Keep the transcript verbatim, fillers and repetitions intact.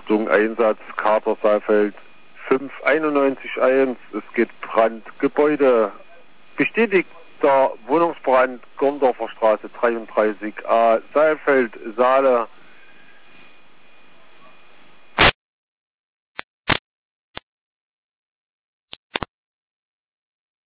Achtung, Einsatz, Kater Saalfeld fünf eins eins, es geht Brand, Gebäude. Bestätigter Wohnungsbrand, Gondorfer Straße dreiunddreißig a, Saalfeld, Saale.